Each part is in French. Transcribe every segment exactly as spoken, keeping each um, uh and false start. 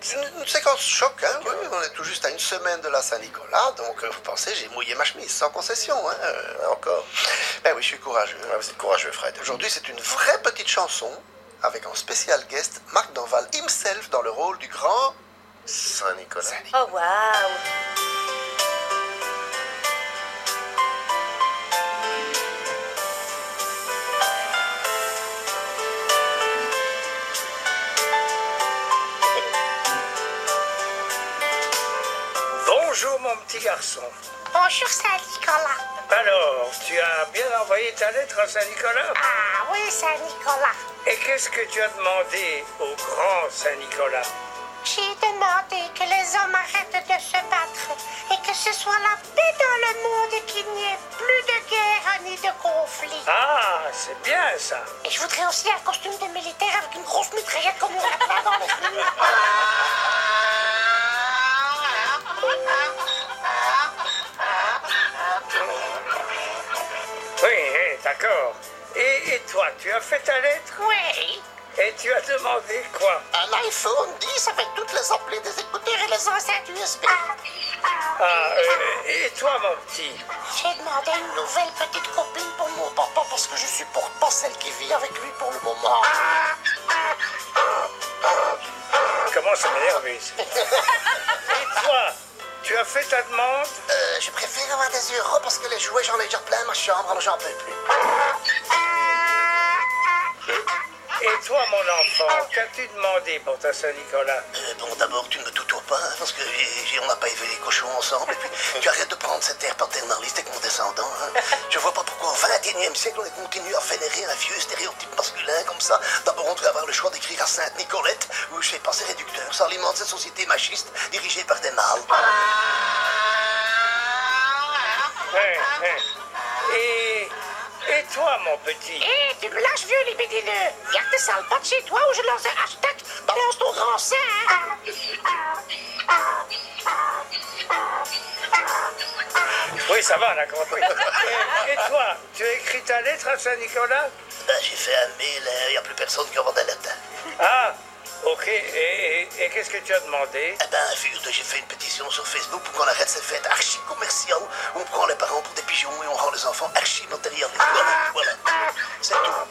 C'est une, une séquence choc, hein, oui, on est tout juste à une semaine de la Saint-Nicolas, donc euh, vous pensez, j'ai mouillé ma chemise, sans concession, hein. Euh, encore. Ben oui, je suis courageux. Ah, vous êtes courageux, Fred. Aujourd'hui, c'est une vraie petite chanson, avec en spécial guest Marc Danval himself dans le rôle du grand Saint-Nicolas. Saint-Nicolas. Oh, waouh. Bonjour mon petit garçon. Bonjour Saint-Nicolas. Alors, tu as bien envoyé ta lettre à Saint-Nicolas? Ah oui, Saint-Nicolas. Et qu'est-ce que tu as demandé au grand Saint-Nicolas? J'ai demandé que les hommes arrêtent de se battre et que ce soit la paix dans le monde et qu'il n'y ait plus de guerre ni de conflit. Ah, c'est bien ça. Et je voudrais aussi un costume de militaire avec une grosse mitraillette comme on a plein dans les rues. Oui, eh, d'accord. Et, et toi, tu as fait ta lettre? Oui. Et tu as demandé quoi? Un iPhone dix avec toutes les applis des écouteurs et les enceintes U S B. Ah, euh, et toi, mon petit? J'ai demandé une nouvelle petite copine pour mon papa parce que je supporte pas celle qui vit avec lui pour le moment. Comment ça m'énerve ça? Et toi, tu as fait ta demande? Euh, je préfère avoir des euros parce que les jouets, j'en ai déjà plein dans ma chambre, alors j'en peux plus. Et toi, mon enfant, qu'as-tu demandé pour ta Saint-Nicolas? Euh, bon, d'abord, tu ne me tutoies pas, hein, parce que j'ai- j'ai- on n'a pas élevé les cochons ensemble, et puis tu arrêtes de prendre cet air paternaliste avec mon descendant. Hein. Je vois pas pourquoi au vingt et unième siècle, on continue à vénérer un vieux stéréotype masculin comme ça. D'abord, on devrait avoir le choix d'écrire à Sainte-Nicolette, ou je sais pas, c'est réducteur. Ça alimente cette société machiste dirigée par des mâles. Ouais, ouais. Et, et toi, mon petit? Hé, tu me lâches vieux libidineux. Garde tes sales pattes chez toi ou je lance un hashtag. Balance ton grand sein, hein. Oui, ça va, on a compris. Et, et toi, tu as écrit ta lettre à Saint-Nicolas? Ben, j'ai fait un mail, il n'y a plus personne qui envoie des lettres. Ah, ok. Et, et- et qu'est-ce que tu as demandé? Eh ben, figure-toi, j'ai fait une pétition sur Facebook pour qu'on arrête cette fête archi-commerciale où on prend les parents pour des pigeons et on rend les enfants archi-matérialistes. Voilà, voilà. C'est tout.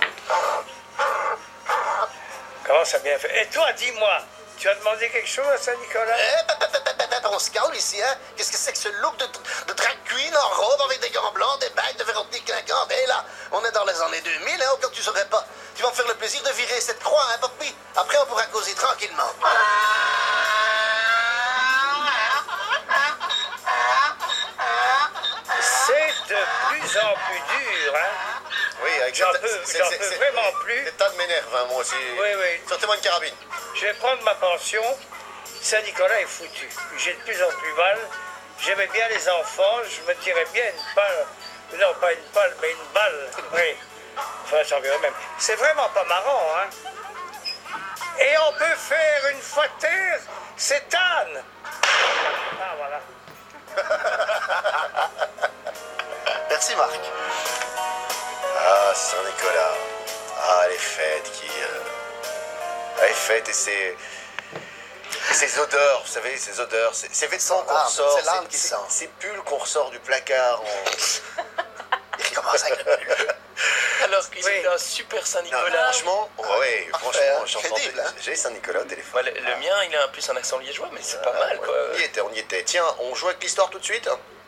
Comment ça a bien fait? Et toi, dis-moi, tu as demandé quelque chose à Saint-Nicolas? Eh, ben, ben, ben, ben, ben, ben, on se calme ici, hein? Qu'est-ce que c'est que ce look de, de drag queen en robe avec des gants blancs, des bagues de Véronique Clinquant? Eh là, on est dans les années deux mille, hein, au cas où tu saurais pas. Tu vas me faire le plaisir de virer cette croix, hein, papy? Après, on pourra causer tranquillement. C'est de plus en plus dur, hein? Oui, avec J'en cette- peux- c'est- j'en c'est- peux c'est- vraiment plus. L'état de m'énerve, hein, moi aussi. Oui, oui. Sortez-moi une carabine. Je vais prendre ma pension. Saint-Nicolas est foutu. J'ai de plus en plus mal. J'aimais bien les enfants. Je me tirais bien une balle. Non, pas une balle, mais une balle. Oui. Enfin, j'en verrai même. C'est vraiment pas marrant, hein? Et on peut faire une fois de terre, c'est Anne. Ah, voilà. Merci, Marc. Ah, Saint-Nicolas. Ah, les fêtes qui... euh, ah, les fêtes et ces... et ces odeurs, vous savez, ces odeurs, ces, ces vêtements qu'on Ah, ressort, c'est l'âme ces- qui ces- sent. ces pulls qu'on ressort du placard. en- Il commence avec le pull. Alors qu'ils Oui. étaient un super Non, Saint-Nicolas. franchement, oui, Parfait, franchement, hein, j'entends- crédible, hein. j'ai Saint-Nicolas au téléphone. Ouais, le, le mien, il a plus un accent liégeois, mais c'est pas mal, quoi. On y était, on y était. Tiens, on joue avec l'histoire tout de suite?